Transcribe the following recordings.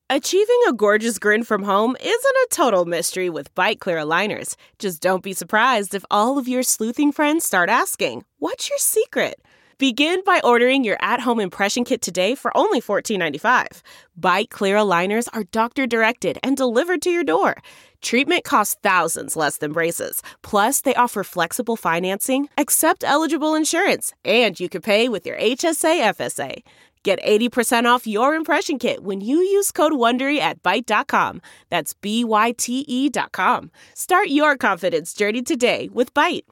Achieving a gorgeous grin from home isn't a total mystery with Byte Clear aligners. Just don't be surprised if all of your sleuthing friends start asking, "What's your secret?" Begin by ordering your at-home impression kit today for only $14.95. Byte Clear aligners are doctor-directed and delivered to your door. Treatment costs thousands less than braces. Plus, they offer flexible financing, accept eligible insurance, and you can pay with your HSA FSA. Get 80% off your impression kit when you use code WONDERY at Byte.com. That's BYTE.com. Start your confidence journey today with Byte.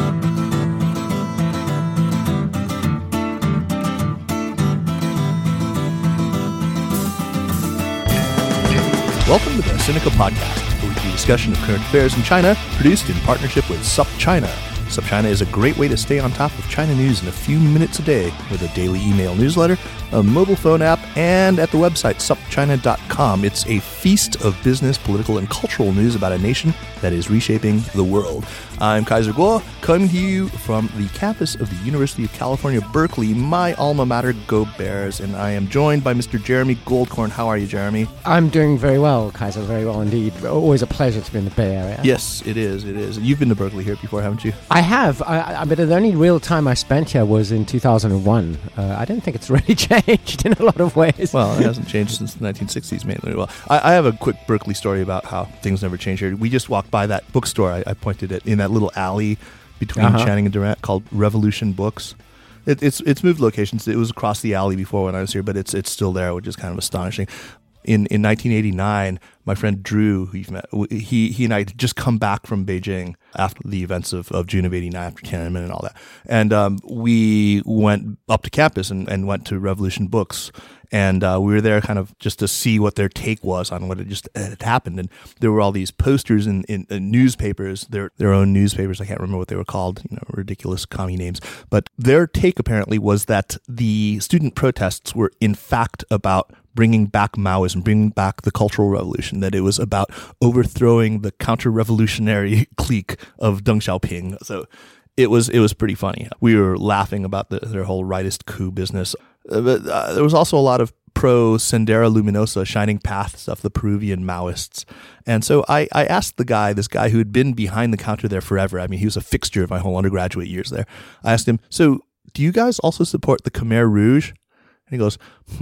Welcome to the Sinica Podcast, a weekly discussion of current affairs in China, produced in partnership with SupChina. SupChina is a great way to stay on top of China news in a few minutes a day with a daily email newsletter, a mobile phone app, and at the website supchina.com. It's a feast of business, political, and cultural news about a nation that is reshaping the world. I'm Kaiser Kuo, coming to you from the campus of the University of California, Berkeley, my alma mater, Go Bears, and I am joined by Mr. Jeremy Goldkorn. How are you, Jeremy? I'm doing very well, Kaiser, very well indeed. Always a pleasure to be in the Bay Area. Yes, it is. You've been to Berkeley here before, haven't you? I have, but the only real time I spent here was in 2001. I don't think it's really changed in a lot of ways. Well, it hasn't changed since the 1960s, mainly. Well, I have a quick Berkeley story about how things never change here. We just walked by that bookstore I pointed at in that little alley between Channing and Durant called Revolution Books. It's moved locations. It was across the alley before when I was here, but it's still there, which is kind of astonishing. In 1989, my friend Drew, who you've met, he and I had just come back from Beijing after the events of June of '89, after Tiananmen and all that. And we went up to campus and went to Revolution Books. And we were there kind of just to see what their take was on what had happened. And there were all these posters in newspapers, their own newspapers. I can't remember what they were called, ridiculous commie names. But their take apparently was that the student protests were in fact about bringing back Maoism, bringing back the Cultural Revolution, that it was about overthrowing the counter-revolutionary clique of Deng Xiaoping. So it was pretty funny. We were laughing about their whole rightist coup business. But there was also a lot of pro-Sendero Luminosa, Shining Path stuff, the Peruvian Maoists. And so I asked this guy who had been behind the counter there forever. I mean, he was a fixture of my whole undergraduate years there. I asked him, so do you guys also support the Khmer Rouge? And he goes,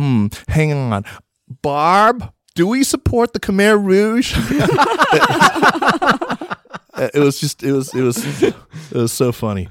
hang on. Barb, do we support the Khmer Rouge? It was so funny.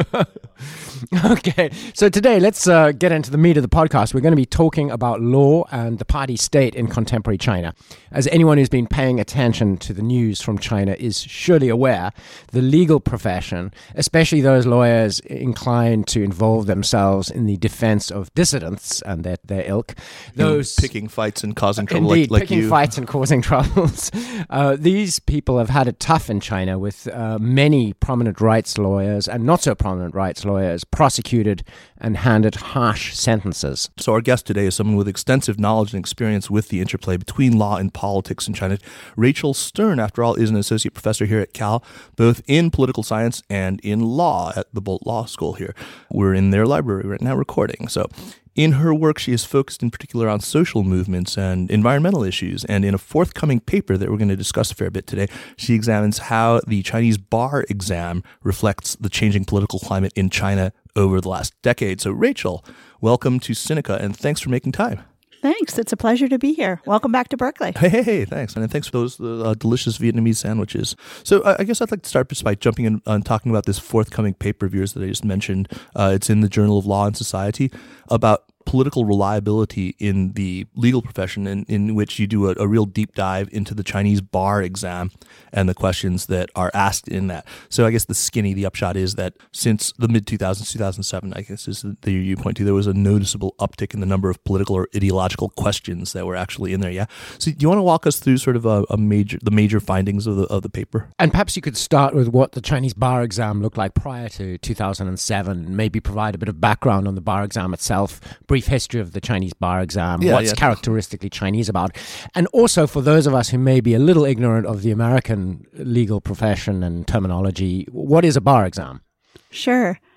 Okay, so today let's get into the meat of the podcast. We're going to be talking about law and the party state in contemporary China. As anyone who's been paying attention to the news from China is surely aware, the legal profession, especially those lawyers inclined to involve themselves in the defense of dissidents and their ilk, those picking fights and causing trouble, indeed, like picking you. fights and causing troubles. These people have had it tough in China with many prominent rights lawyers and not so prominent rights lawyers prosecuted and handed harsh sentences. So our guest today is someone with extensive knowledge and experience with the interplay between law and politics in China. Rachel Stern, after all, is an associate professor here at Cal, both in political science and in law at the Bolt Law School here. We're in their library right now recording. So in her work, she is focused in particular on social movements and environmental issues. And in a forthcoming paper that we're going to discuss a fair bit today, she examines how the Chinese bar exam reflects the changing political climate in China over the last decade. So Rachel, welcome to Sinica, and thanks for making time. Thanks. It's a pleasure to be here. Welcome back to Berkeley. Hey, thanks. And thanks for those delicious Vietnamese sandwiches. So I guess I'd like to start just by jumping in and talking about this forthcoming paper of yours that I just mentioned. It's in the Journal of Law and Society about political reliability in the legal profession, in which you do a real deep dive into the Chinese bar exam and the questions that are asked in that. So I guess the upshot is that since the mid-2000s, 2007, I guess is the year you point to, there was a noticeable uptick in the number of political or ideological questions that were actually in there, yeah? So do you want to walk us through sort of the major findings of the paper? And perhaps you could start with what the Chinese bar exam looked like prior to 2007, and maybe provide a bit of background on the bar exam itself, brief history of the Chinese bar exam, what's characteristically Chinese about. And also for those of us who may be a little ignorant of the American legal profession and terminology, what is a bar exam? Sure.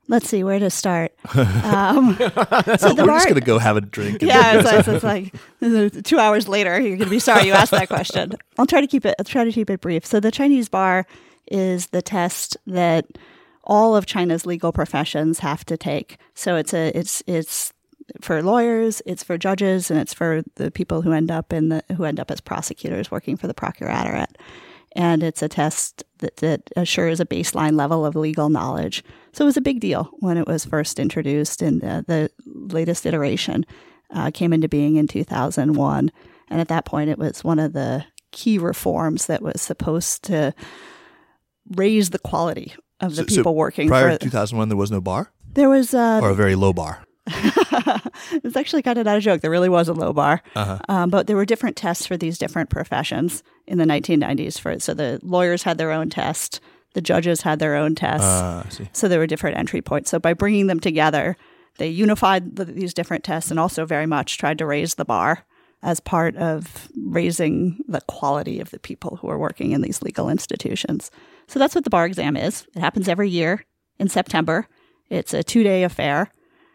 Let's see where to start. So we're just going to go have a drink. Yeah, it's like 2 hours later, you're going to be sorry you asked that question. I'll try to keep it brief. So the Chinese bar is the test that all of China's legal professions have to take. So it's for lawyers, it's for judges, and it's for the people who end up as prosecutors working for the procuratorate. And it's a test that assures a baseline level of legal knowledge. So it was a big deal when it was first introduced, and the latest iteration came into being in 2001. And at that point, it was one of the key reforms that was supposed to raise the quality of the people working. Prior to 2001, there was no bar? There was... or a very low bar? It's actually kind of not a joke. There really was a low bar. But there were different tests for these different professions in the 1990s. So the lawyers had their own test. The judges had their own tests. I see. So there were different entry points. So by bringing them together, they unified these different tests and also very much tried to raise the bar as part of raising the quality of the people who are working in these legal institutions. So that's what the bar exam is. It happens every year in September. It's a 2-day affair.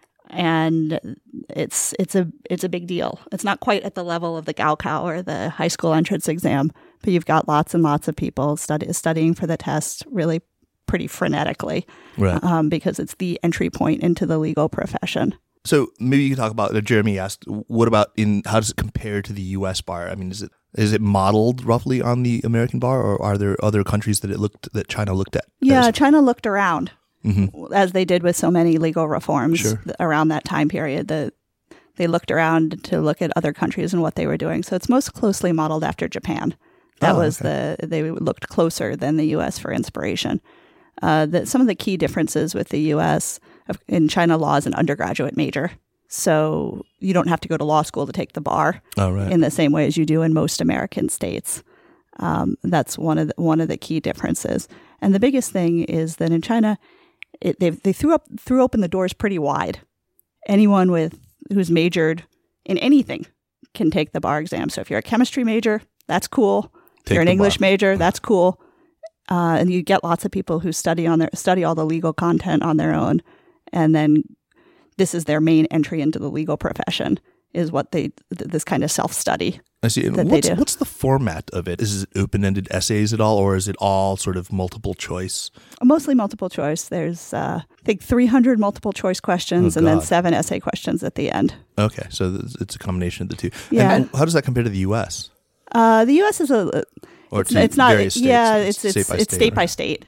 And it's a big deal. It's not quite at the level of the Gaokao or the high school entrance exam, but you've got lots and lots of people studying for the test really pretty frenetically, right? Because it's the entry point into the legal profession. So maybe you can talk about. Jeremy asked, "What about how does it compare to the U.S. bar? I mean, is it modeled roughly on the American bar, or are there other countries that China looked at?" Yeah, China looked around. Mm-hmm. As they did with so many legal reforms around that time period. They looked around to look at other countries and what they were doing. So it's most closely modeled after Japan. They looked closer than the U.S. for inspiration. Some of the key differences with the U.S. in China, law is an undergraduate major. So you don't have to go to law school to take the bar in the same way as you do in most American states. That's one of the key differences. And the biggest thing is that in China, they threw open the doors pretty wide. Anyone who's majored in anything can take the bar exam. So if you're a chemistry major, that's cool. If you're an English major, that's cool. And you get lots of people who study all the legal content on their own, and then this is their main entry into the legal profession. Is what this kind of self-study. I see. And what's the format of it? Is it open-ended essays at all, or is it all sort of multiple choice? Mostly multiple choice. There's, I think, 300 multiple choice questions and then 7 essay questions at the end. Okay, so it's a combination of the two. Yeah. And how does that compare to the U.S.? The U.S. is it's not. Various states, yeah, it's state by state.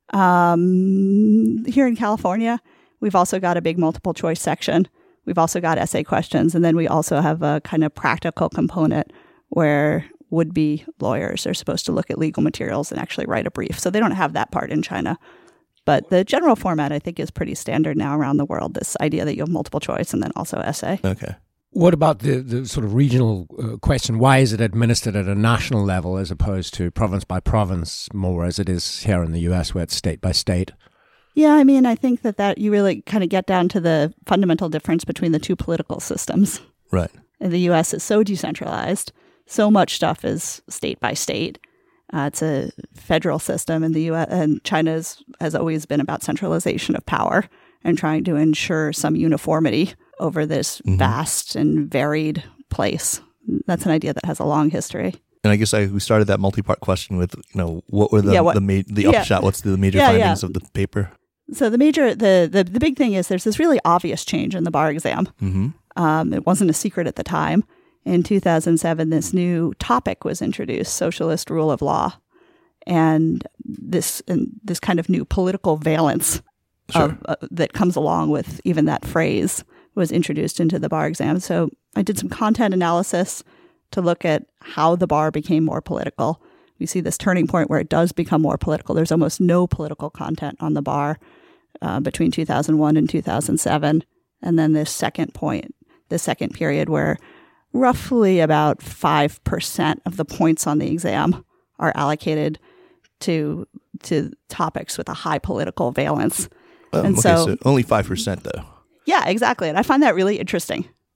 Here in California, we've also got a big multiple choice section. We've also got essay questions, and then we also have a kind of practical component where would-be lawyers are supposed to look at legal materials and actually write a brief. So they don't have that part in China. But the general format, I think, is pretty standard now around the world, this idea that you have multiple choice and then also essay. Okay. What about the sort of regional question? Why is it administered at a national level as opposed to province by province, more as it is here in the U.S. where it's state by state? Yeah, I mean, I think that you really kind of get down to the fundamental difference between the two political systems. Right. In the U.S., is so decentralized. So much stuff is state by state. It's a federal system in the U.S., and China has always been about centralization of power and trying to ensure some uniformity over this vast and varied place. That's an idea that has a long history. And I guess we started that multi-part question with, what were the upshot? What's the major findings of the paper? So the big thing is there's this really obvious change in the bar exam. Mm-hmm. It wasn't a secret at the time. In 2007, this new topic was introduced, socialist rule of law, and this kind of new political valence that comes along with even that phrase was introduced into the bar exam. So I did some content analysis to look at how the bar became more political. We see this turning point where it does become more political. There's almost no political content on the bar between 2001 and 2007. And then this second period where roughly about 5% of the points on the exam are allocated to topics with a high political valence. So only 5% though. Yeah, exactly. And I find that really interesting.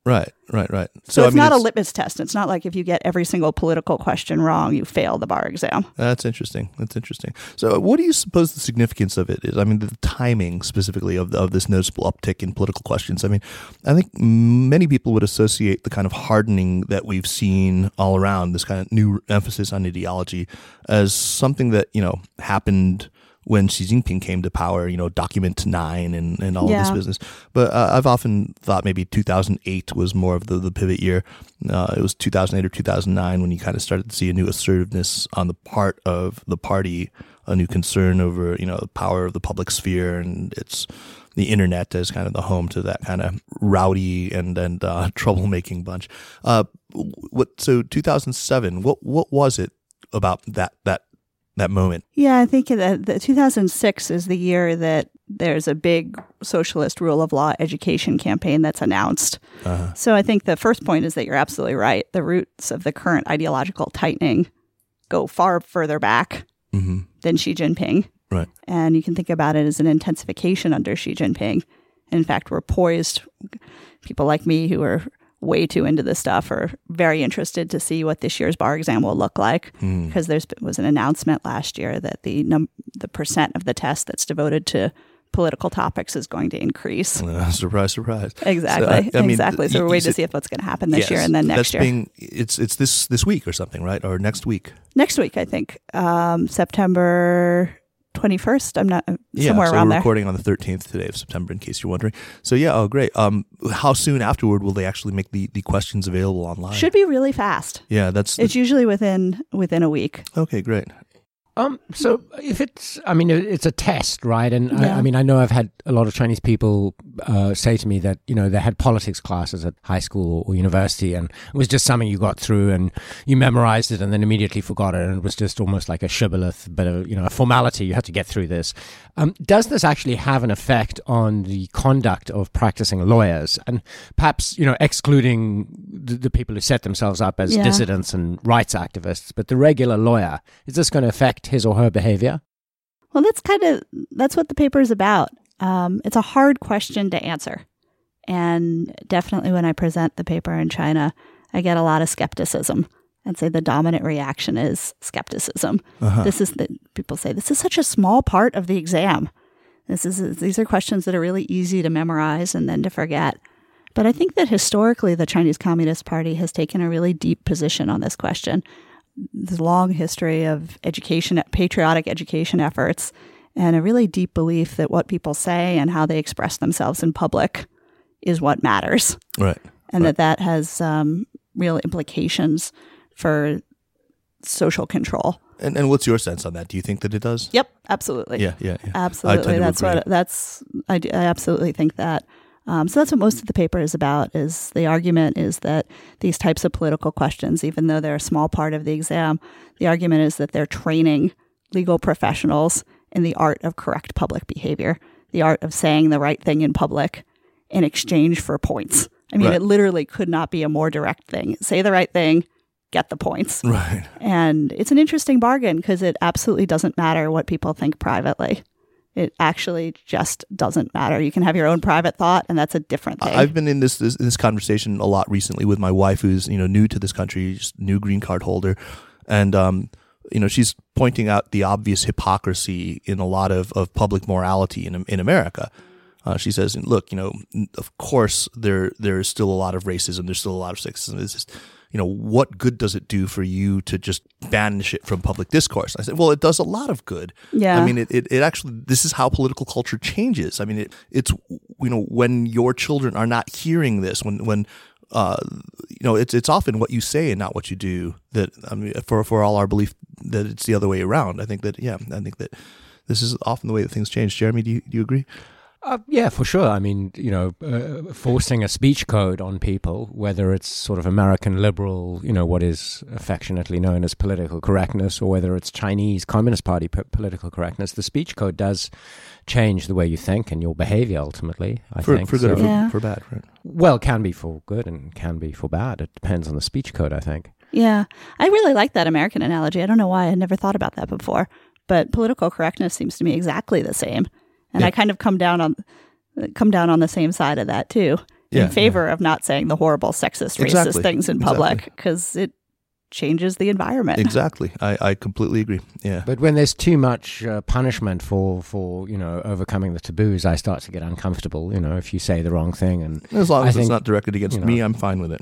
Right. So it's not a litmus test. It's not like if you get every single political question wrong, you fail the bar exam. That's interesting. So what do you suppose the significance of it is? I mean, the timing specifically of this noticeable uptick in political questions. I mean, I think many people would associate the kind of hardening that we've seen all around, this kind of new emphasis on ideology, as something that, happened when Xi Jinping came to power, Document 9 and all of this business. But I've often thought maybe 2008 was more of the pivot year. It was 2008 or 2009 when you kind of started to see a new assertiveness on the part of the party, a new concern over, the power of the public sphere, and it's the internet as kind of the home to that kind of rowdy and troublemaking bunch. So 2007, what was it about that moment? Yeah, I think that 2006 is the year that there's a big socialist rule of law education campaign that's announced. Uh-huh. So I think the first point is that you're absolutely right. The roots of the current ideological tightening go far further back than Xi Jinping. Right. And you can think about it as an intensification under Xi Jinping. In fact, we're poised, people like me who are way too into this stuff are very interested to see what this year's bar exam will look like, because there was an announcement last year that the percent of the test that's devoted to political topics is going to increase. Surprise. Exactly. So we're waiting to see if what's going to happen this year and then next year. It's this week or something, right? Or next week? Next week, I think. September 21st. I'm not somewhere around there. We're recording on the 13th today of September, in case you're wondering. So great. How soon afterward will they actually make the questions available online? Should be really fast. Yeah, it's usually within a week. Okay, great. So if it's a test, right? And I know I've had a lot of Chinese people say to me that, they had politics classes at high school or university, and it was just something you got through and you memorized it and then immediately forgot it. And it was just almost like a shibboleth, bit of, a formality. You had to get through this. Does this actually have an effect on the conduct of practicing lawyers? And perhaps, excluding the people who set themselves up as dissidents and rights activists, but the regular lawyer, is this going to affect his or her behavior? Well, that's what the paper is about. It's a hard question to answer. And definitely when I present the paper in China, I get a lot of skepticism. I'd say the dominant reaction is skepticism. Uh-huh. People say, this is such a small part of the exam. These are questions that are really easy to memorize and then to forget. But I think that historically, the Chinese Communist Party has taken a really deep position on this question. There's a long history of patriotic education efforts, and a really deep belief that what people say and how they express themselves in public is what matters. Right. And that has real implications for social control. And what's your sense on that? Do you think that it does? Yep, absolutely. Yeah. Absolutely. I absolutely think that. So that's what most of the paper is about. Is the argument is that these types of political questions, even though they're a small part of the exam, the argument is that they're training legal professionals in the art of correct public behavior, the art of saying the right thing in public in exchange for points. I mean, It literally could not be a more direct thing. Say the right thing, get the points. Right. And it's an interesting bargain because it absolutely doesn't matter what people think privately. It actually just doesn't matter. You can have your own private thought, and that's a different thing. I've been in this conversation a lot recently with my wife, who's new to this country, just new green card holder, and she's pointing out the obvious hypocrisy in a lot of public morality in America. She says, "Look, of course there is still a lot of racism. There's still a lot of sexism. It's just, what good does it do for you to just banish it from public discourse?" I said, well, it does a lot of good. Yeah. I mean, it actually, this is how political culture changes. I mean, it's when your children are not hearing this, when it's often what you say and not what you do that, for all our belief that it's the other way around. I think that this is often the way that things change. Jeremy, do you agree? Yeah, for sure. I mean, forcing a speech code on people, whether it's sort of American liberal, what is affectionately known as political correctness, or whether it's Chinese Communist Party political correctness, the speech code does change the way you think and your behavior ultimately, I think. For good or for bad, right? Well, it can be for good and can be for bad. It depends on the speech code, I think. Yeah. I really like that American analogy. I don't know why. I never thought about that before. But political correctness seems to me exactly the same. And I kind of come down on the same side of that too. in favor of not saying the horrible sexist, racist things in public because it changes the environment. Exactly. I completely agree. Yeah. But when there's too much punishment for overcoming the taboos, I start to get uncomfortable, if you say the wrong thing. And as long as it's not directed against me, I'm fine with it.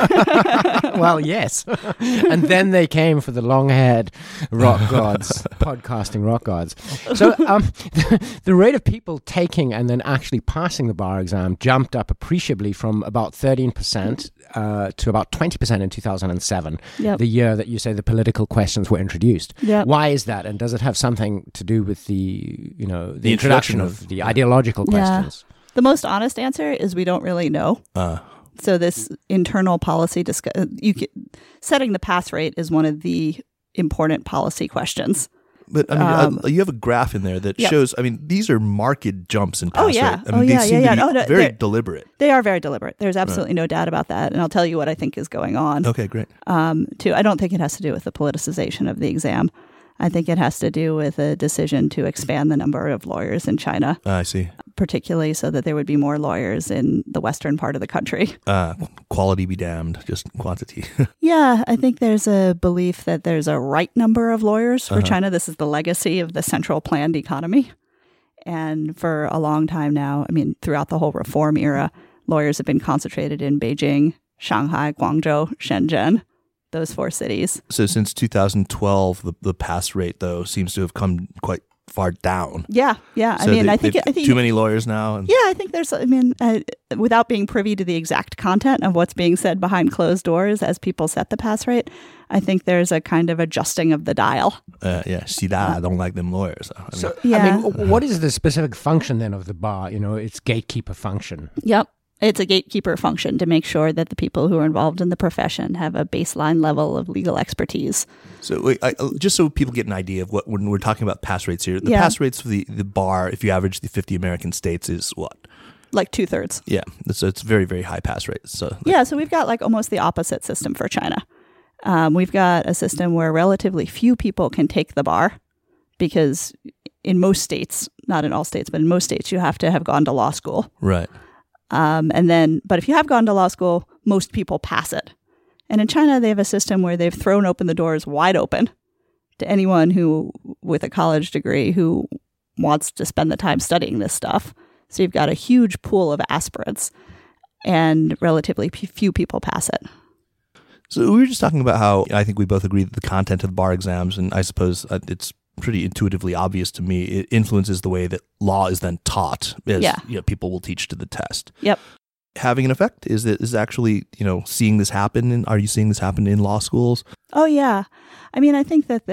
Well, yes. And then they came for the long-haired rock gods, podcasting rock gods. So the rate of people taking and then actually passing the bar exam jumped up appreciably from about 13% to about 20% in 2007. Yep. The year that you say the political questions were introduced. Yep. Why is that? And does it have something to do with the introduction of the ideological questions? The most honest answer is we don't really know. So this internal policy setting the pass rate is one of the important policy questions. But I mean, you have a graph in there that shows. I mean, these are marked jumps in pass rate. I mean, they seem to be very deliberate. They are very deliberate. There's absolutely no doubt about that, and I'll tell you what I think is going on. Okay, great. I don't think it has to do with the politicization of the exam. I think it has to do with a decision to expand the number of lawyers in China. I see. Particularly so that there would be more lawyers in the western part of the country. Quality be damned, just quantity. Yeah, I think there's a belief that there's a right number of lawyers for China. This is the legacy of the central planned economy. And for a long time now, I mean, throughout the whole reform era, lawyers have been concentrated in Beijing, Shanghai, Guangzhou, Shenzhen. Those 4 cities. So since 2012, the pass rate, though, seems to have come quite far down. Yeah. So I think too many lawyers now. I think there's, without being privy to the exact content of what's being said behind closed doors as people set the pass rate, I think there's a kind of adjusting of the dial. I don't like them lawyers. What is the specific function then of the bar? Its gatekeeper function. Yep. It's a gatekeeper function to make sure that the people who are involved in the profession have a baseline level of legal expertise. So just so people get an idea of what, when we're talking about pass rates here, the pass rates for the bar, if you average the 50 American states, is what? Like 2/3. Yeah. So it's very, very high pass rates. So so we've got like almost the opposite system for China. We've got a system where relatively few people can take the bar because in most states, not in all states, but in most states, you have to have gone to law school. Right. But if you have gone to law school, most people pass it. And in China, they have a system where they've thrown open the doors wide open to anyone who, with a college degree, who wants to spend the time studying this stuff. So you've got a huge pool of aspirants, and relatively few people pass it. So we were just talking about how I think we both agree that the content of the bar exams, and I suppose it's pretty intuitively obvious to me, it influences the way that law is then taught, as people will teach to the test. Yep. Having an effect is actually seeing this happen. Are you seeing this happen in law schools? Oh yeah, I mean I think that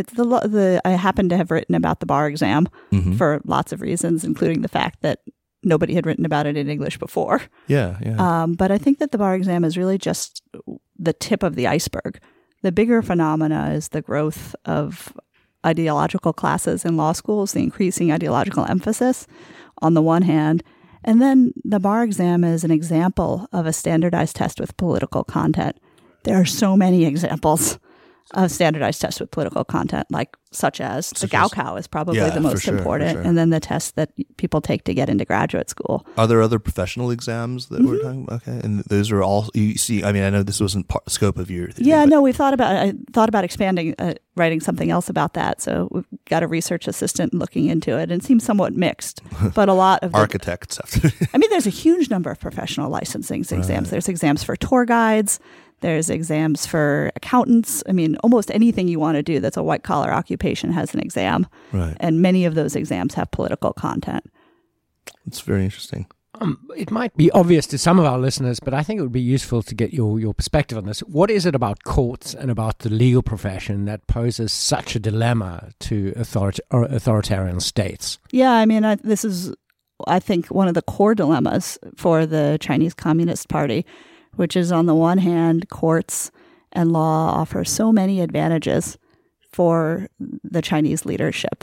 I happen to have written about the bar exam for lots of reasons, including the fact that nobody had written about it in English before. Yeah. But I think that the bar exam is really just the tip of the iceberg. The bigger phenomena is the growth of ideological classes in law schools, the increasing ideological emphasis on the one hand, and then the bar exam is an example of a standardized test with political content. There are so many examples of standardized tests with political content, such as the Gaokao is probably the most important, and then the tests that people take to get into graduate school. Are there other professional exams that we're talking about? Okay, and those are all you see. I mean, I know this wasn't scope of your. We've thought about expanding, writing something else about that. So we've got a research assistant looking into it, and it seems somewhat mixed. But a lot of architects have to. I mean, there's a huge number of professional licensing exams. Right. There's exams for tour guides. There's exams for accountants. I mean, almost anything you want to do that's a white-collar occupation has an exam. Right. And many of those exams have political content. It's very interesting. It might be obvious to some of our listeners, but I think it would be useful to get your perspective on this. What is it about courts and about the legal profession that poses such a dilemma to authoritarian states? Yeah, I mean, this is, I think, one of the core dilemmas for the Chinese Communist Party, which is on the one hand, courts and law offer so many advantages for the Chinese leadership.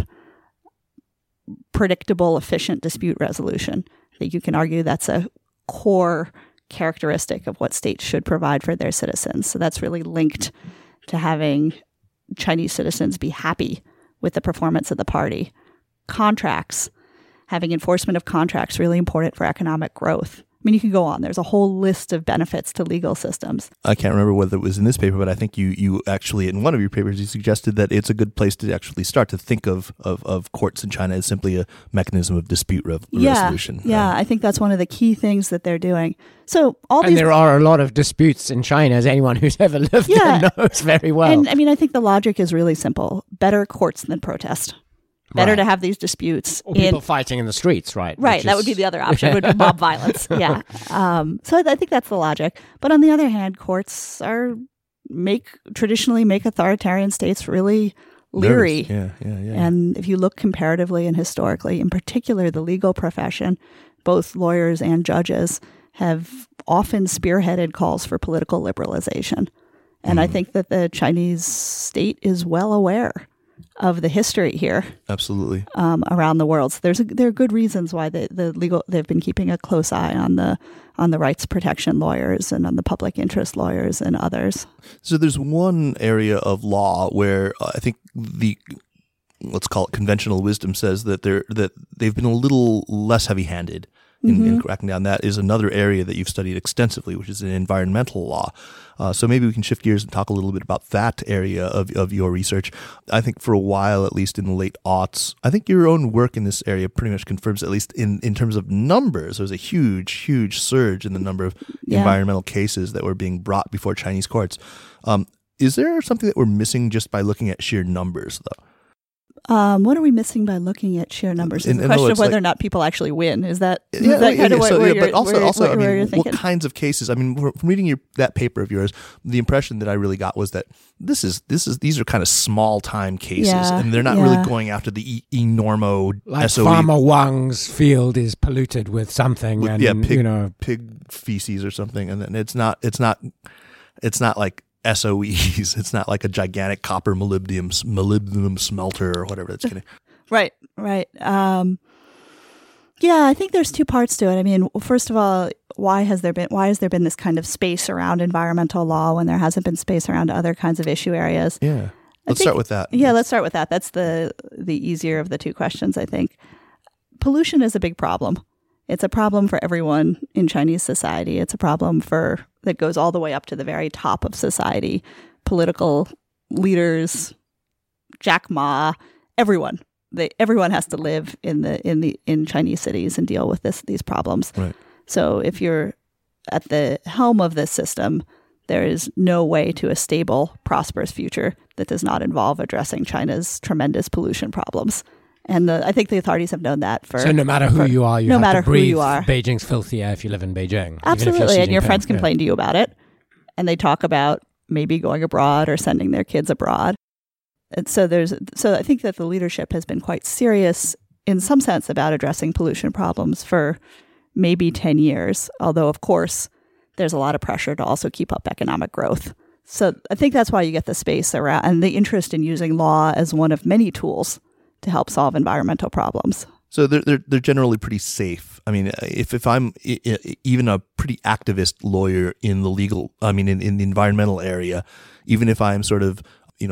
Predictable, efficient dispute resolution. I think you can argue that's a core characteristic of what states should provide for their citizens. So that's really linked to having Chinese citizens be happy with the performance of the party. Contracts, having enforcement of contracts, really important for economic growth. I mean, you can go on. There's a whole list of benefits to legal systems. I can't remember whether it was in this paper, but I think you actually, in one of your papers, you suggested that it's a good place to actually start to think of courts in China as simply a mechanism of dispute resolution. Yeah, I think that's one of the key things that they're doing. So there are a lot of disputes in China, as anyone who's ever lived there knows very well. And I mean, I think the logic is really simple. Better courts than protest. Better to have these disputes. Or people fighting in the streets, right? Right, that would be the other option, would be mob violence. Yeah. So I think that's the logic. But on the other hand, courts traditionally make authoritarian states really leery. Yeah. And if you look comparatively and historically, in particular the legal profession, both lawyers and judges have often spearheaded calls for political liberalization. And I think that the Chinese state is well aware of the history here. Absolutely. Around the world. So there are good reasons why they've been keeping a close eye on the rights protection lawyers and on the public interest lawyers and others. So there's one area of law where I think let's call it conventional wisdom says that they've been a little less heavy-handed in cracking down. That is another area that you've studied extensively, which is in environmental law. So maybe we can shift gears and talk a little bit about that area of your research. I think for a while, at least in the late aughts, I think your own work in this area pretty much confirms, at least in terms of numbers, there's a huge surge in the number of environmental cases that were being brought before Chinese courts. Is there something that we're missing just by looking at sheer numbers, though? What are we missing by looking at sheer numbers? It's the question of whether or not people actually win. Is that kind of where you're thinking? What kinds of cases? I mean, from reading that paper of yours, the impression that I really got was that these are kind of small time cases, and they're not really going after the enormo like SOE. Farmer Wang's field is polluted with something, pig feces or something, and then it's not like SOEs. It's not like a gigantic copper molybdenum smelter or whatever that's going to. Right. I think there's two parts to it. I mean, first of all, why has there been this kind of space around environmental law when there hasn't been space around other kinds of issue areas? Yeah. Let's start with that. Yeah, let's start with that. That's the easier of the two questions, I think. Pollution is a big problem. It's a problem for everyone in Chinese society. It's a problem that goes all the way up to the very top of society. Political leaders, Jack Ma, everyone. Everyone has to live in Chinese cities and deal with these problems. Right. So if you're at the helm of this system, there is no way to a stable, prosperous future that does not involve addressing China's tremendous pollution problems. And I think the authorities have known that So no matter who you are, you have to breathe who you are. Beijing's filthy air if you live in Beijing. Absolutely, and your friends complain to you about it. And they talk about maybe going abroad or sending their kids abroad. And so I think that the leadership has been quite serious in some sense about addressing pollution problems for maybe 10 years. Although, of course, there's a lot of pressure to also keep up economic growth. So I think that's why you get the space around and the interest in using law as one of many tools to help solve environmental problems. So they're generally pretty safe. I mean, if I'm even a pretty activist lawyer in the in the environmental area, even if I'm sort of,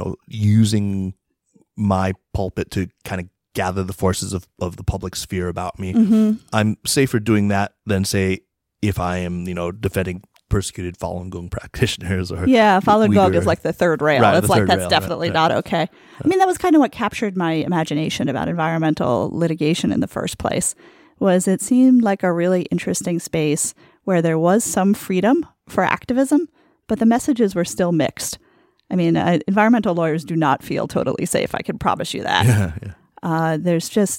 using my pulpit to kind of gather the forces of the public sphere about me, I'm safer doing that than, say, if I am, defending persecuted Falun Gong practitioners or Falun Gong is like the third rail. Right, it's like that's definitely not okay. Right. I mean, that was kind of what captured my imagination about environmental litigation in the first place. Was it seemed like a really interesting space where there was some freedom for activism, but the messages were still mixed. I mean, environmental lawyers do not feel totally safe. I can promise you that. Yeah. There's just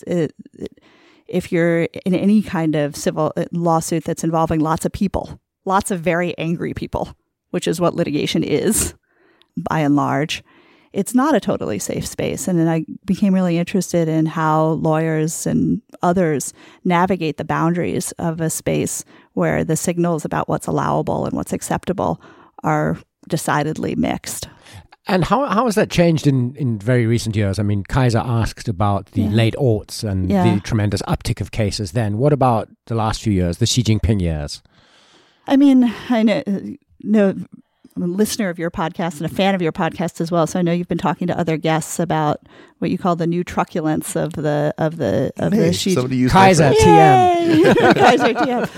if you're in any kind of civil lawsuit that's involving lots of people. Lots of very angry people, which is what litigation is, by and large. It's not a totally safe space. And then I became really interested in how lawyers and others navigate the boundaries of a space where the signals about what's allowable and what's acceptable are decidedly mixed. And how has that changed in very recent years? I mean, Kaiser asked about the late aughts and the tremendous uptick of cases then. What about the last few years, the Xi Jinping years? I mean, I know I'm a listener of your podcast and a fan of your podcast as well. So I know you've been talking to other guests about what you call the new truculence of the Xi Kaiser TM. Kaiser TM.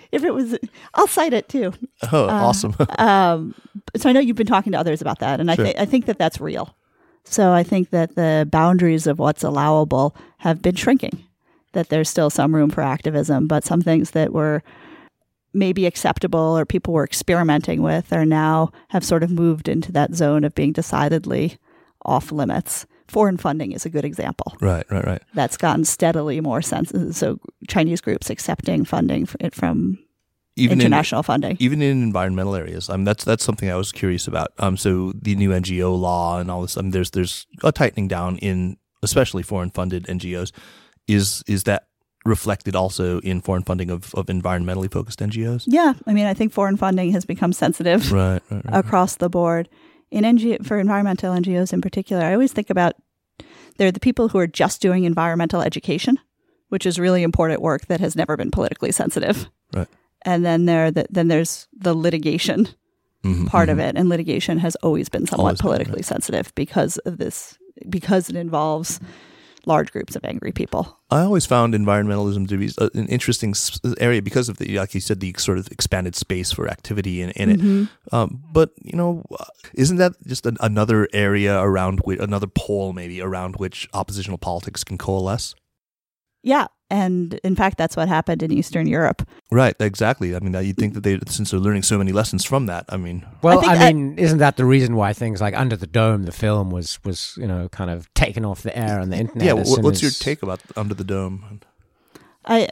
if it was, I'll cite it too. Oh, awesome. So I know you've been talking to others about that, and Sure. I think that that's real. So I think that the boundaries of what's allowable have been shrinking, that there's still some room for activism, but some things that were maybe acceptable or people were experimenting with are now have sort of moved into that zone of being decidedly off limits. Foreign funding is a good example. Right. That's gotten steadily more sensitive. So Chinese groups accepting funding from international funding. Even in environmental areas. That's something I was curious about. So the new NGO law and all this, there's a tightening down in especially foreign funded NGOs. Is that reflected also in foreign funding of environmentally focused NGOs? Yeah. I mean, I think foreign funding has become sensitive across the board. For environmental NGOs in particular, I always think about they're the people who are just doing environmental education, which is really important work that has never been politically sensitive. Right. And then there's the litigation part of it, and litigation has always been somewhat politically sensitive because it involves large groups of angry people. I always found environmentalism to be an interesting area because of the, like you said, the sort of expanded space for activity in it. But isn't that just another area another pole maybe around which oppositional politics can coalesce? Yeah. And in fact, that's what happened in Eastern Europe. Right, exactly. I mean, you'd think that since they're learning so many lessons from that, I mean... Well, isn't that the reason why things like Under the Dome, the film, was kind of taken off the air on the internet? Yeah, what's your take about Under the Dome? I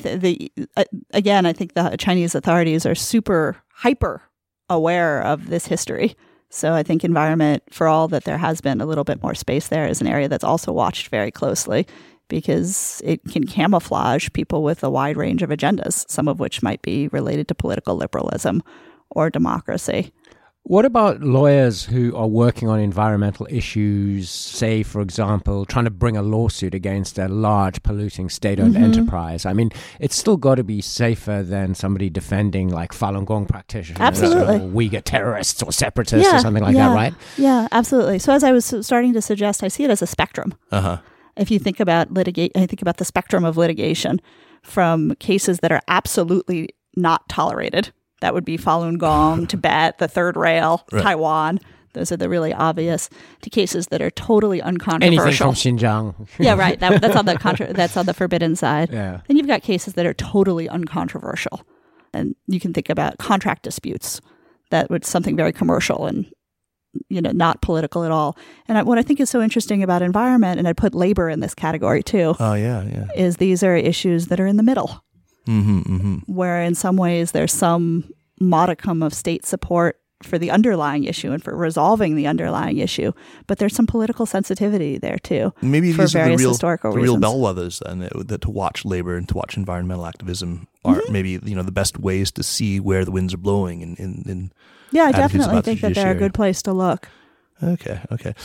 think the Chinese authorities are super hyper aware of this history. So I think environment, for all that there has been a little bit more space there, is an area that's also watched very closely, because it can camouflage people with a wide range of agendas, some of which might be related to political liberalism or democracy. What about lawyers who are working on environmental issues, say, for example, trying to bring a lawsuit against a large polluting state-owned enterprise? I mean, it's still got to be safer than somebody defending like Falun Gong practitioners absolutely. or Uyghur terrorists or separatists or something like that, right? Yeah, absolutely. So as I was starting to suggest, I see it as a spectrum. If you think about I think about the spectrum of litigation from cases that are absolutely not tolerated. That would be Falun Gong, Tibet, the Third Rail, Taiwan. Those are the really obvious, to cases that are totally uncontroversial. Anything from Xinjiang. Yeah, right. That's on the forbidden side. Yeah. Then you've got cases that are totally uncontroversial. And you can think about contract disputes. That was something very commercial and not political at all. And what I think is so interesting about environment, and I'd put labor in this category too, is these are issues that are in the middle, where in some ways there's some modicum of state support for the underlying issue and for resolving the underlying issue, but there's some political sensitivity there too. Maybe for these are the historical real reasons. bellwethers, and that to watch labor and to watch environmental activism are maybe the best ways to see where the winds are blowing in Yeah, I definitely think that they're a good place to look. Okay.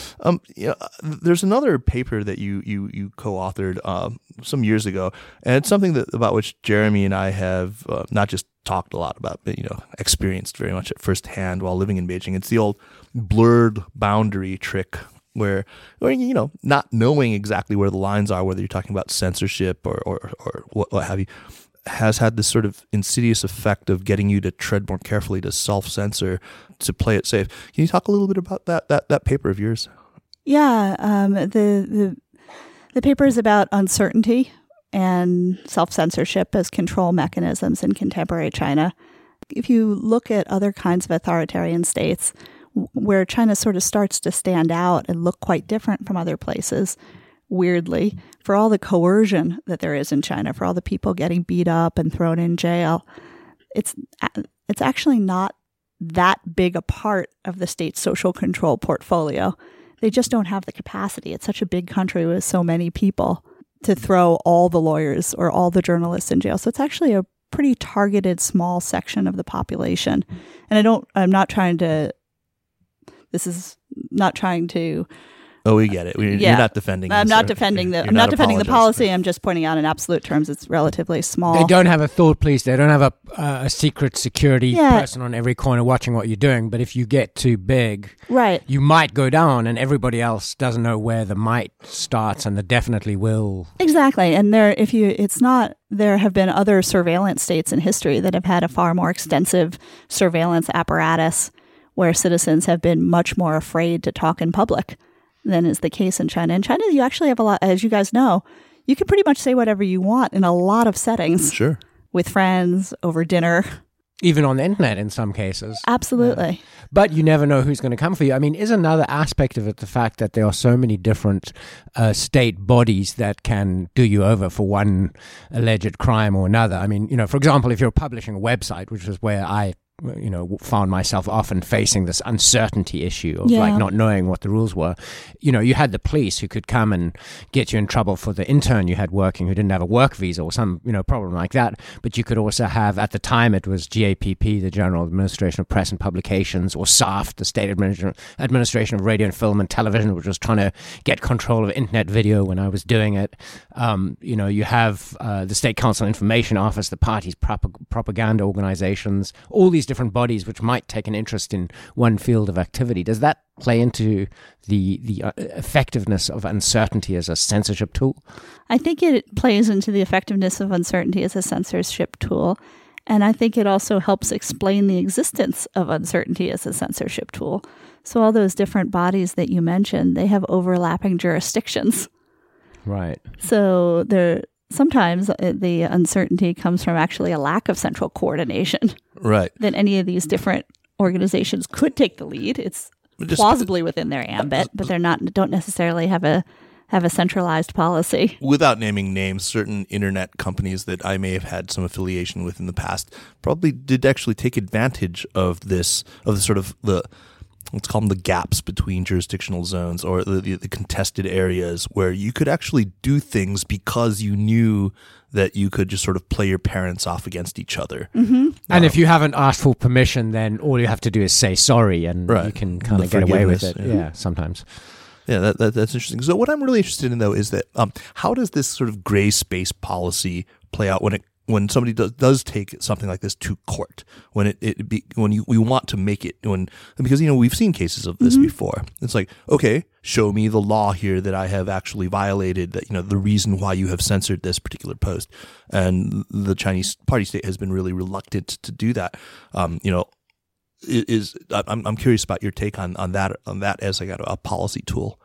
There's another paper that you co-authored some years ago, and it's something about which Jeremy and I have not just talked a lot about, but experienced very much at first hand while living in Beijing. It's the old blurred boundary trick, where not knowing exactly where the lines are, whether you're talking about censorship or what have you, has had this sort of insidious effect of getting you to tread more carefully, to self-censor, to play it safe. Can you talk a little bit about that paper of yours? Yeah, the paper is about uncertainty and self-censorship as control mechanisms in contemporary China. If you look at other kinds of authoritarian states where China sort of starts to stand out and look quite different from other places, weirdly, for all the coercion that there is in China, for all the people getting beat up and thrown in jail, it's actually not that big a part of the state's social control portfolio. They just don't have the capacity. It's such a big country with so many people to throw all the lawyers or all the journalists in jail. So it's actually a pretty targeted small section of the population. And this is not trying to Oh, we get it. You're not defending. I'm not defending the. I'm not defending the policy. I'm just pointing out in absolute terms, it's relatively small. They don't have a thought police. They don't have a secret security person on every corner watching what you're doing. But if you get too big, right, you might go down, and everybody else doesn't know where the might starts, and the definitely will. Exactly, and there have been other surveillance states in history that have had a far more extensive surveillance apparatus, where citizens have been much more afraid to talk in public than is the case in China. In China, you actually have a lot, as you guys know, you can pretty much say whatever you want in a lot of settings. Sure. With friends, over dinner. Even on the internet in some cases. Absolutely. Yeah. But you never know who's going to come for you. I mean, is another aspect of it the fact that there are so many different state bodies that can do you over for one alleged crime or another? I mean, for example, if you're publishing a website, which is where I found myself often facing this uncertainty issue of like not knowing what the rules were. You had the police who could come and get you in trouble for the intern you had working who didn't have a work visa or some, problem like that. But you could also have, at the time it was GAPP, the General Administration of Press and Publications, or SAFT, the State Administration of Radio and Film and Television, which was trying to get control of internet video when I was doing it. You have the State Council Information Office, the party's propaganda organizations, all these different bodies which might take an interest in one field of activity. Does that play into the effectiveness of uncertainty as a censorship tool? I think it plays into the effectiveness of uncertainty as a censorship tool. And I think it also helps explain the existence of uncertainty as a censorship tool. So all those different bodies that you mentioned, they have overlapping jurisdictions. Right. So sometimes the uncertainty comes from actually a lack of central coordination. Right. That any of these different organizations could take the lead. It's plausibly within their ambit, but don't necessarily have a centralized policy. Without naming names, certain internet companies that I may have had some affiliation with in the past probably did actually take advantage of this, let's call them the gaps between jurisdictional zones, or the contested areas where you could actually do things because you knew that you could just sort of play your parents off against each other. Mm-hmm. And if you haven't asked for permission, then all you have to do is say sorry, and you can kind of get away with it. Yeah, sometimes. Yeah, that's interesting. So what I'm really interested in, though, is that how does this sort of gray space policy play out when somebody does take something like this to court, when we want to make it, because we've seen cases of this before. It's like, okay, show me the law here that I have actually violated, that the reason why you have censored this particular post, and the Chinese party state has been really reluctant to do that. I'm curious about your take on that as like a policy tool.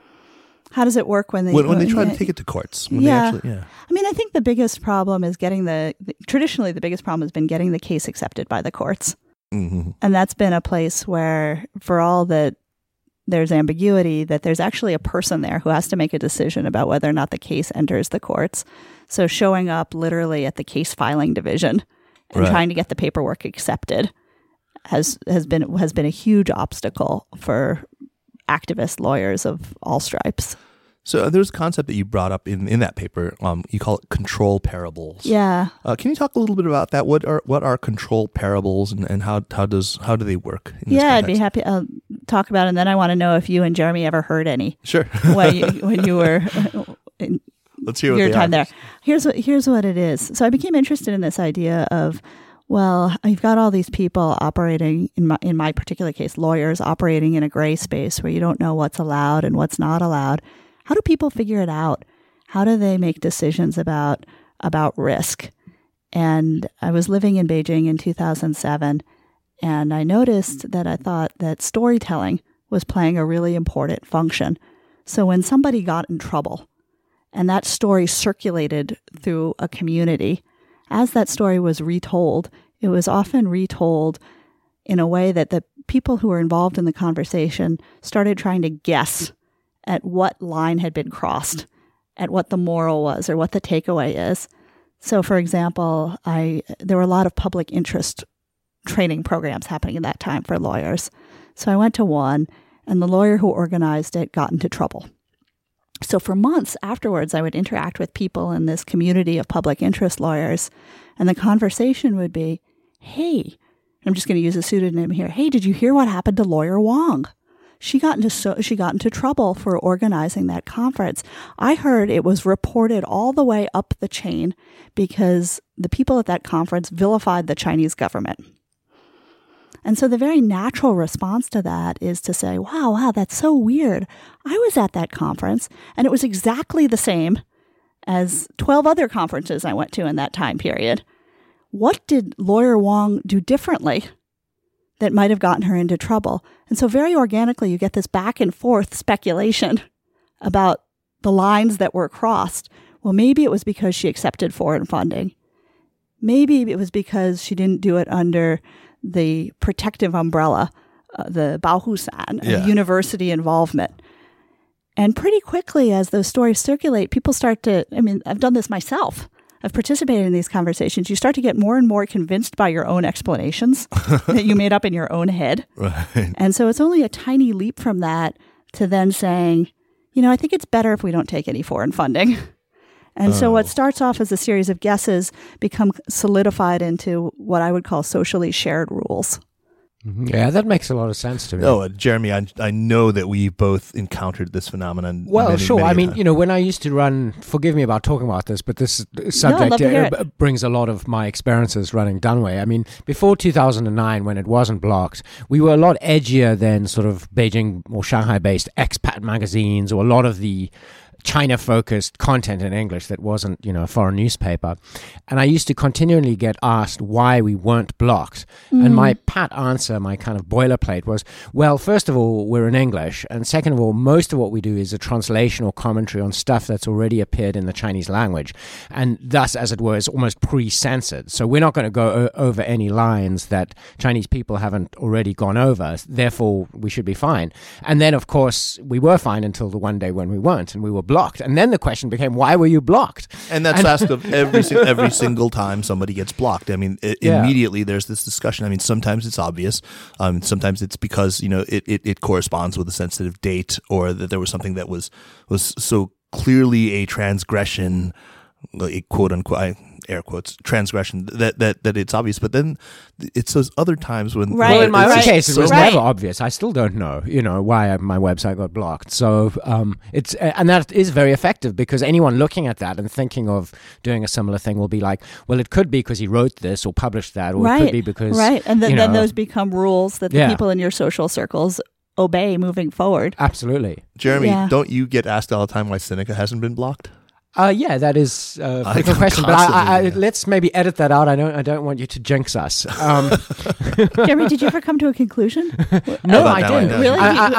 How does it work when they try to take it to courts? I mean, I think the biggest problem is traditionally the biggest problem has been getting the case accepted by the courts. Mm-hmm. And that's been a place where, for all that there's ambiguity, that there's actually a person there who has to make a decision about whether or not the case enters the courts. So showing up literally at the case filing division and trying to get the paperwork accepted has been a huge obstacle for activist lawyers of all stripes. So there's a concept that you brought up in that paper. You call it control parables. Yeah. Can you talk a little bit about that? What are control parables, and how do they work? In this I'd be happy. I'll talk about it, and then I want to know if you and Jeremy ever heard any. Sure. when you were in Let's hear what your they time are. there. Here's what it is. So I became interested in this idea of, well, you've got all these people operating, in my particular case, lawyers operating in a gray space where you don't know what's allowed and what's not allowed. How do people figure it out? How do they make decisions about risk? And I was living in Beijing in 2007, and I noticed that I thought that storytelling was playing a really important function. So when somebody got in trouble and that story circulated through a community, as that story was retold, it was often retold in a way that the people who were involved in the conversation started trying to guess at what line had been crossed, at what the moral was or what the takeaway is. So, for example, there were a lot of public interest training programs happening at that time for lawyers. So I went to one, and the lawyer who organized it got into trouble. So for months afterwards, I would interact with people in this community of public interest lawyers, and the conversation would be, hey, I'm just going to use a pseudonym here. Hey, did you hear what happened to Lawyer Wong? she got into trouble for organizing that conference. I heard it was reported all the way up the chain because the people at that conference vilified the Chinese government. And so the very natural response to that is to say, wow, that's so weird. I was at that conference, and it was exactly the same as 12 other conferences I went to in that time period. What did Lawyer Wong do differently that might have gotten her into trouble? And so very organically, you get this back and forth speculation about the lines that were crossed. Well, maybe it was because she accepted foreign funding. Maybe it was because she didn't do it under the protective umbrella, the Baohusan, and university involvement. And pretty quickly, as those stories circulate, people start to, I've done this myself. I've participated in these conversations. You start to get more and more convinced by your own explanations that you made up in your own head. Right. And so it's only a tiny leap from that to then saying, I think it's better if we don't take any foreign funding. And so what starts off as a series of guesses become solidified into what I would call socially shared rules. Yeah, that makes a lot of sense to me. Oh, Jeremy, I know that we both encountered this phenomenon. Well, sure. When I used to run, forgive me about talking about this, but this subject brings a lot of my experiences running Dunway. Before 2009, when it wasn't blocked, we were a lot edgier than sort of Beijing or Shanghai-based expat magazines or a lot of the China-focused content in English that wasn't, a foreign newspaper. And I used to continually get asked why we weren't blocked. And my pat answer, my kind of boilerplate was, well, first of all, we're in English. And second of all, most of what we do is a translation or commentary on stuff that's already appeared in the Chinese language. And thus, as it were, is almost pre-censored. So we're not going to go over any lines that Chinese people haven't already gone over. Therefore, we should be fine. And then, of course, we were fine until the one day when we weren't, and we were blocked. And then the question became, why were you blocked? And that's asked of every single time somebody gets blocked. Immediately there's this discussion. Sometimes it's obvious. Sometimes it's because, it corresponds with a sensitive date, or that there was something that was so clearly a transgression, quote unquote, air quotes, transgression, that it's obvious. But then it's those other times when... Right. Well, in my own case, it was never obvious. I still don't know, why my website got blocked. So and that is very effective, because anyone looking at that and thinking of doing a similar thing will be like, well, it could be because he wrote this or published that, or it could be because... Right, and then those become rules that the people in your social circles obey moving forward. Absolutely. Jeremy, don't you get asked all the time why Sinica hasn't been blocked? Yeah, that is a good question. But let's maybe edit that out. I don't want you to jinx us. Jeremy, did you ever come to a conclusion? No, I didn't. Really?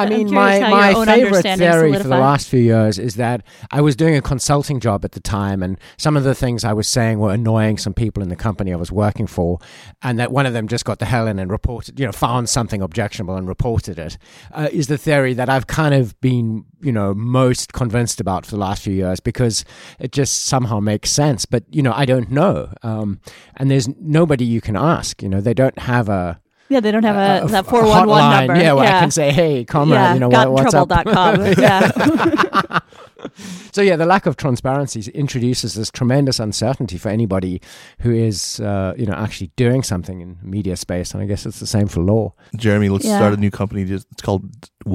My favorite theory for the last few years is that I was doing a consulting job at the time, and some of the things I was saying were annoying some people in the company I was working for, and that one of them just got the hell in and reported, found something objectionable and reported it. Is the theory that I've kind of been, most convinced about for the last few years, because it just somehow makes sense. But, I don't know. And there's nobody you can ask. They don't have a... Yeah, they don't have that 411 number. Yeah, where I can say, hey, comrade, what's up? Gottintrouble.com. Yeah. So, the lack of transparency introduces this tremendous uncertainty for anybody who is, actually doing something in media space. And I guess it's the same for law. Jeremy, let's start a new company. It's called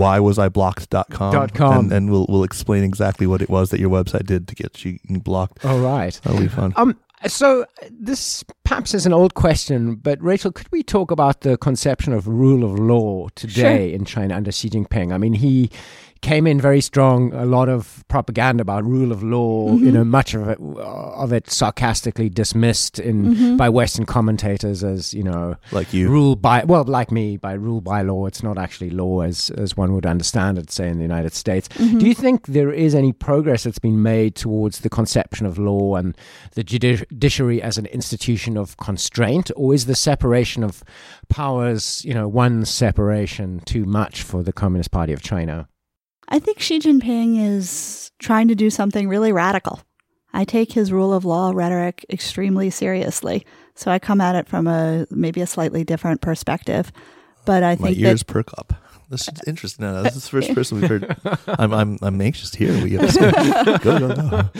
whywasiblocked.com. And we'll explain exactly what it was that your website did to get you blocked. Oh, right. That'll be fun. So this perhaps is an old question, but Rachel, could we talk about the conception of rule of law today in China under Xi Jinping? He came in very strong, a lot of propaganda about rule of law, much of it sarcastically dismissed by Western commentators as, like you, like me, by rule by law. It's not actually law as one would understand it, say, in the United States. Do you think there is any progress that's been made towards the conception of law and the judiciary as an institution of constraint, or is the separation of powers, one separation too much for the Communist Party of China? I think Xi Jinping is trying to do something really radical. I take his rule of law rhetoric extremely seriously. So I come at it from maybe a slightly different perspective. But I think my ears perk up. This is interesting. No, this is the first person we've heard. I'm anxious to hear what you have to say. Go.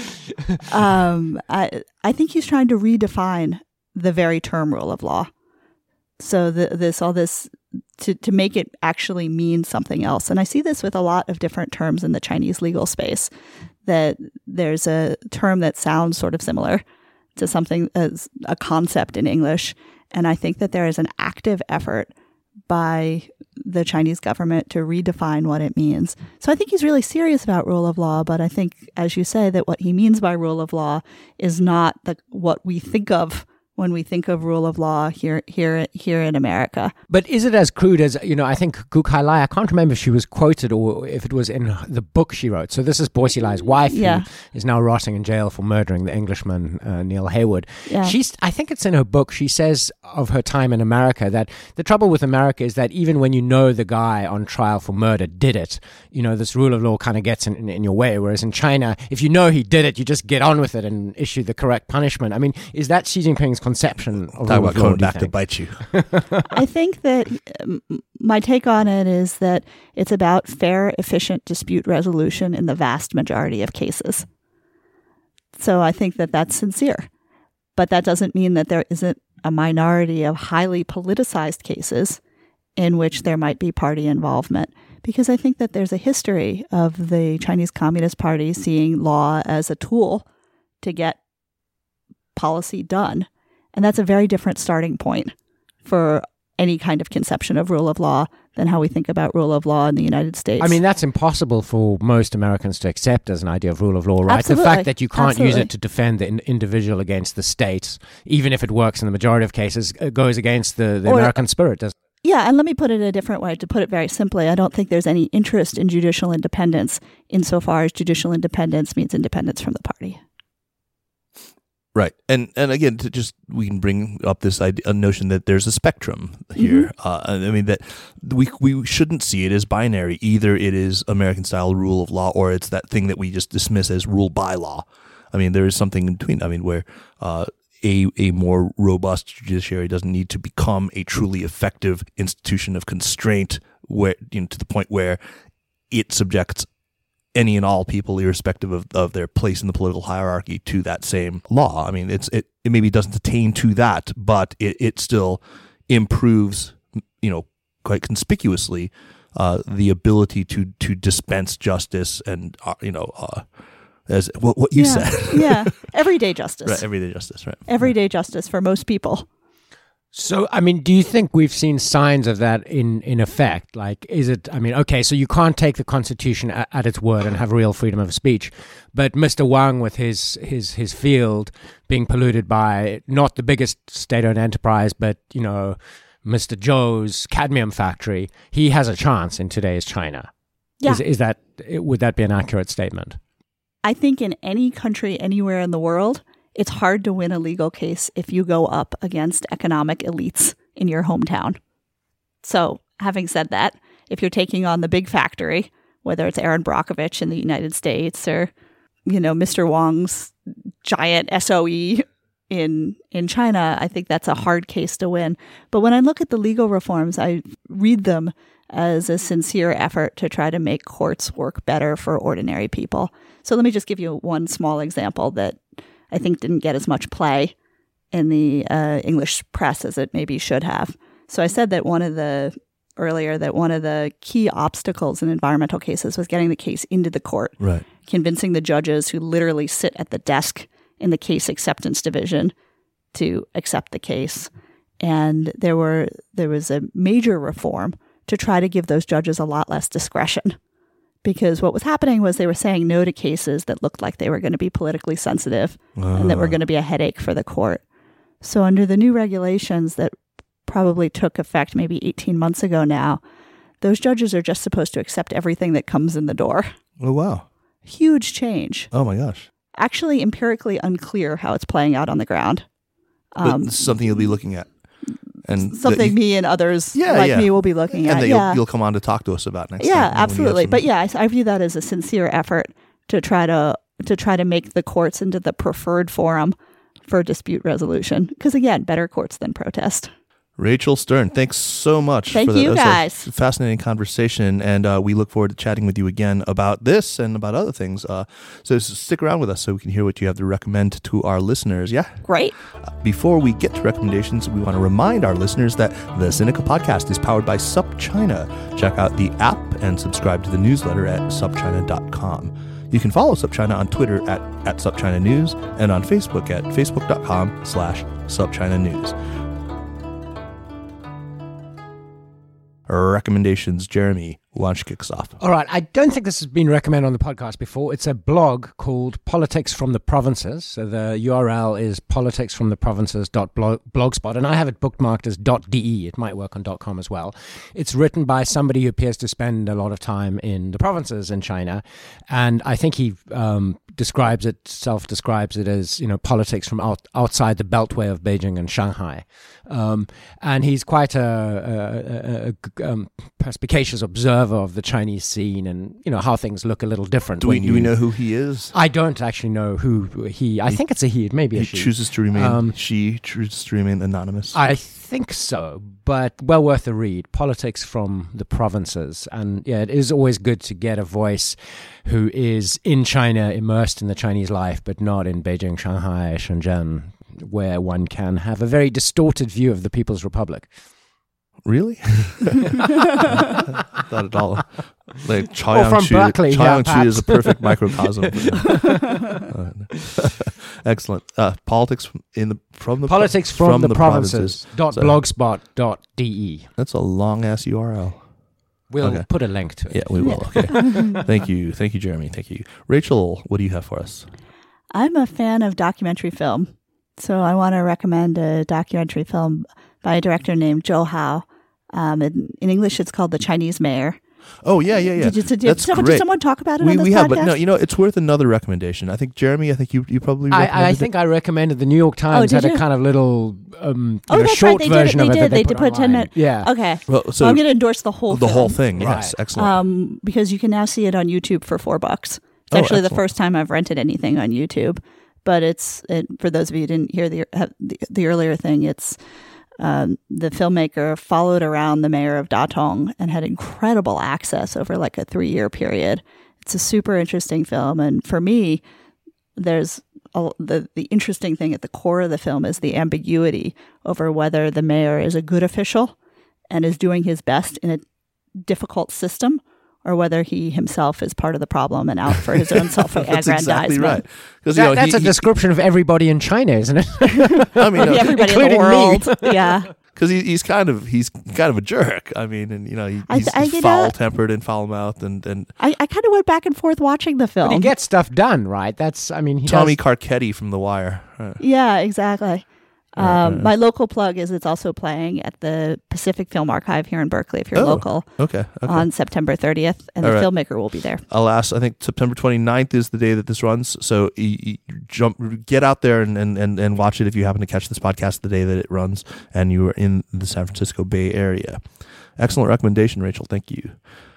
I think he's trying to redefine the very term rule of law. So all this to make it actually mean something else. And I see this with a lot of different terms in the Chinese legal space, that there's a term that sounds sort of similar to something as a concept in English. And I think that there is an active effort by the Chinese government to redefine what it means. So I think he's really serious about rule of law, but I think, as you say, that what he means by rule of law is not what we think of when we think of rule of law here in America. But is it as crude as, I think Gu Kai-lai, I can't remember if she was quoted or if it was in the book she wrote. So this is Bo Xilai's wife, who is now rotting in jail for murdering the Englishman, Neil Haywood. Yeah. I think it's in her book, she says of her time in America that the trouble with America is that even when you know the guy on trial for murder did it, this rule of law kind of gets in your way. Whereas in China, if you know he did it, you just get on with it and issue the correct punishment. I mean, is that Xi Jinping's conception of rule of law? Coming back to bite you. I think that my take on it is that it's about fair, efficient dispute resolution in the vast majority of cases. So I think that that's sincere. But that doesn't mean that there isn't a minority of highly politicized cases in which there might be party involvement. Because I think that there's a history of the Chinese Communist Party seeing law as a tool to get policy done. And that's a very different starting point for any kind of conception of rule of law than how we think about rule of law in the United States. I mean, that's impossible for most Americans to accept as an idea of rule of law, right? Absolutely. The fact that you can't use it to defend the individual against the state, even if it works in the majority of cases, goes against the American spirit, doesn't it? Yeah, and let me put it a different way. To put it very simply, I don't think there's any interest in judicial independence insofar as judicial independence means independence from the party. Right. And again, we can bring up this idea, a notion that there's a spectrum here. I mean, that we shouldn't see it as binary. Either it is American style rule of law or it's that thing that we just dismiss as rule by law. I mean, there is something in between. I mean, where a more robust judiciary doesn't need to become a truly effective institution of constraint, where to the point where it subjects any and all people, irrespective of their place in the political hierarchy, to that same law. I mean, it maybe doesn't attain to that, but it still improves, quite conspicuously, the ability to dispense justice and as what you said. Yeah, everyday justice. Right, everyday justice. Right, everyday justice for most people. So, I mean, do you think we've seen signs of that in effect? Like, is it, I mean, okay, so you can't take the Constitution at its word and have real freedom of speech, but Mr. Wang with his field being polluted by not the biggest state-owned enterprise, but, Mr. Zhou's cadmium factory, he has a chance in today's China. Yeah. Would that be an accurate statement? I think in any country, anywhere in the world, it's hard to win a legal case if you go up against economic elites in your hometown. So, having said that, if you're taking on the big factory, whether it's Aaron Brockovich in the United States or, Mr. Wang's giant SOE in China, I think that's a hard case to win. But when I look at the legal reforms, I read them as a sincere effort to try to make courts work better for ordinary people. So let me just give you one small example that I think didn't get as much play in the English press as it maybe should have. So I said that one of the key obstacles in environmental cases was getting the case into the court, right? Convincing the judges who literally sit at the desk in the case acceptance division to accept the case. And there was a major reform to try to give those judges a lot less discretion. Because what was happening was they were saying no to cases that looked like they were going to be politically sensitive and that were going to be a headache for the court. So under the new regulations that probably took effect maybe 18 months ago now, those judges are just supposed to accept everything that comes in the door. Oh, wow. Huge change. Oh, my gosh. Actually, empirically unclear how it's playing out on the ground. But this is something you'll be looking at. And something me and others me will be looking at. And you'll come on to talk to us about next time. Yeah, absolutely. But I view that as a sincere effort to try to make the courts into the preferred forum for dispute resolution. Because again, better courts than protest. Rachel Stern, thanks so much. Thank you, guys. Fascinating conversation, and we look forward to chatting with you again about this and about other things. So stick around with us so we can hear what you have to recommend to our listeners. Yeah? Great. Before we get to recommendations, we want to remind our listeners that the Sinica Podcast is powered by SupChina. Check out the app and subscribe to the newsletter at supchina.com. You can follow SupChina on Twitter at SupChina News and on Facebook at facebook.com/SupChina News. Recommendations, Jeremy. Why don't you kick us off? All right. I don't think this has been recommended on the podcast before. It's a blog called Politics from the Provinces. So the URL is politicsfromtheprovinces.blogspot, and I have it bookmarked as .de. It might work on .com as well. It's written by somebody who appears to spend a lot of time in the provinces in China, and I think he self-describes it as, politics from outside the beltway of Beijing and Shanghai. And he's quite a perspicacious observer of the Chinese scene and, how things look a little different. Do we know who he is? I don't actually know who he... I think it's a he. It may be a she. She chooses to remain anonymous. I think so, but well worth a read. Politics from the Provinces. And yeah, it is always good to get a voice who is in China, immersed in the Chinese life, but not in Beijing, Shanghai, Shenzhen, where one can have a very distorted view of the People's Republic. Really? Not at all. Like Chaoyangqu is a perfect microcosm. Excellent. Politics from the provinces.blogspot.de. That's a long ass URL. We'll put a link to it. Yeah, we will. Okay. Thank you, Jeremy. Thank you, Rachel. What do you have for us? I'm a fan of documentary film, so I want to recommend a documentary film by a director named Zhou Hao. In English, it's called The Chinese Mayor. Oh, yeah. Did someone talk about it on this we podcast? have, but no, it's worth another recommendation. I think, Jeremy, you probably recommended I think I recommended the New York Times had a kind of little short right. version of it. They did put 10 minutes. Yeah. Okay. Well, so I'm going to endorse the whole thing. Yes, right. Excellent. Because you can now see it on YouTube for $4. It's actually the first time I've rented anything on YouTube. But for those of you who didn't hear the earlier thing, it's the filmmaker followed around the mayor of Datong and had incredible access over like a 3-year period. It's a super interesting film. And for me, there's the interesting thing at the core of the film is the ambiguity over whether the mayor is a good official and is doing his best in a difficult system, or whether he himself is part of the problem and out for his own self-aggrandizement. That's exactly right. That's a description of everybody in China, isn't it? I mean, everybody in the world. Yeah. Because he's kind of a jerk. I mean, and he's foul-tempered and foul-mouthed, and I kind of went back and forth watching the film. But he gets stuff done, right? Tommy Carcetti from The Wire. Yeah, exactly. My local plug is it's also playing at the Pacific Film Archive here in Berkeley, if you're local. Okay. On September 30th, and the filmmaker will be there. Alas, I think September 29th is the day that this runs, so get out there and watch it if you happen to catch this podcast the day that it runs and you are in the San Francisco Bay Area. Excellent recommendation, Rachel. Thank you.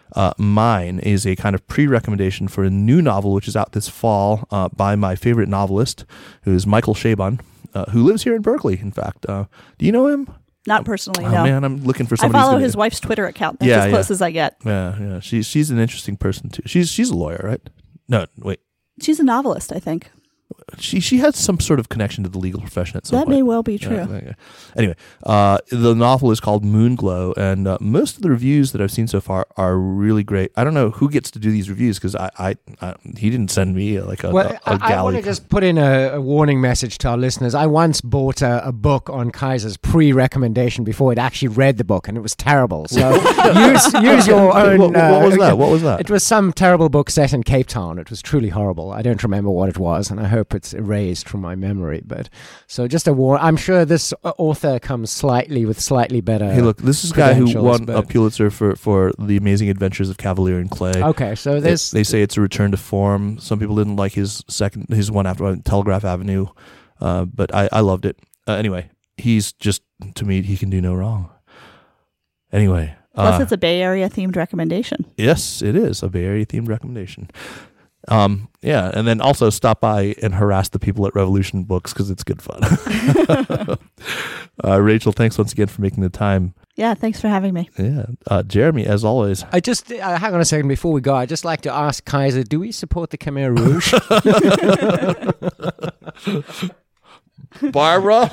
Mine is a kind of pre-recommendation for a new novel which is out this fall by my favorite novelist, who is Michael Chabon. Who lives here in Berkeley, in fact. Do you know him? Not personally, no. Man, I'm looking for somebody. I follow his wife's Twitter account. That's as close as I get. Yeah. She's an interesting person, too. She's a lawyer, right? No, wait. She's a novelist, I think. She has some sort of connection to the legal profession at some point. That may well be true. Anyway, the novel is called Moonglow, and most of the reviews that I've seen so far are really great. I don't know who gets to do these reviews because he didn't send me a galley. I want to just put in a warning message to our listeners. I once bought a book on Kaiser's pre-recommendation before I'd actually read the book, and it was terrible. So use your own... What was that? It was some terrible book set in Cape Town. It was truly horrible. I don't remember what it was, and I hope it's erased from my memory. But so just a warning. I'm sure this author comes with slightly better. Hey, look, this is a guy who won a Pulitzer for The Amazing Adventures of Cavalier and Clay. Okay, so they say it's a return to form. Some people didn't like his one after Telegraph Avenue, but I loved it. Anyway, he's just, to me, he can do no wrong. Anyway. Plus, it's a Bay Area themed recommendation. Yes, it is a Bay Area themed recommendation. Yeah, and then also stop by and harass the people at Revolution Books because it's good fun. Rachel, thanks once again for making the time. Yeah, thanks for having me. Yeah. Jeremy, as always. I just, hang on a second before we go. I'd just like to ask Kaiser, do we support the Khmer Rouge? Barbara?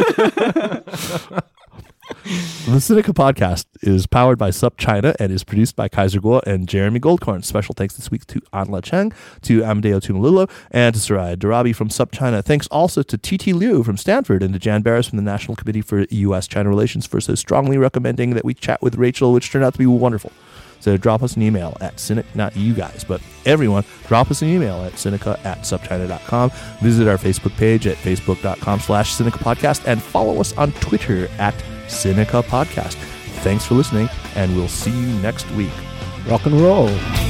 The Sinica Podcast is powered by SupChina and is produced by Kaiser Kuo and Jeremy Goldkorn. Special thanks this week to Anla Cheng, to Amadeo Tumalolo, and to Soraya Darabi from SupChina. Thanks also to T.T. Liu from Stanford and to Jan Barris from the National Committee for U.S.-China Relations for so strongly recommending that we chat with Rachel, which turned out to be wonderful. So drop us an email at Sinica, not you guys, but everyone, drop us an email at Sinica@supchina.com. Visit our Facebook page at facebook.com/Sinica Podcast and follow us on Twitter at Sinica Podcast. Thanks for listening, and we'll see you next week. Rock and roll.